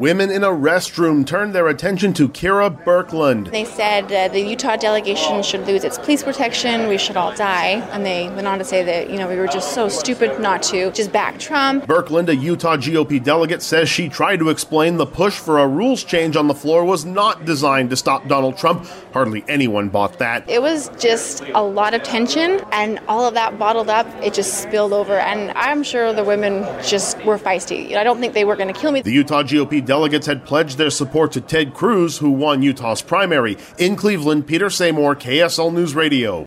Women in a restroom turned their attention to Kira Birkeland. They said the Utah delegation should lose its police protection, we should all die. And they went on to say that, we were just so stupid not to just back Trump. Birkeland, a Utah GOP delegate, says she tried to explain the push for a rules change on the floor was not designed to stop Donald Trump. Hardly anyone bought that. It was just a lot of tension, and all of that bottled up, it just spilled over. And I'm sure the women just were feisty. I don't think they were going to kill me. The Utah GOP delegates had pledged their support to Ted Cruz, who won Utah's primary. In Cleveland, Peter Seymour, KSL News Radio.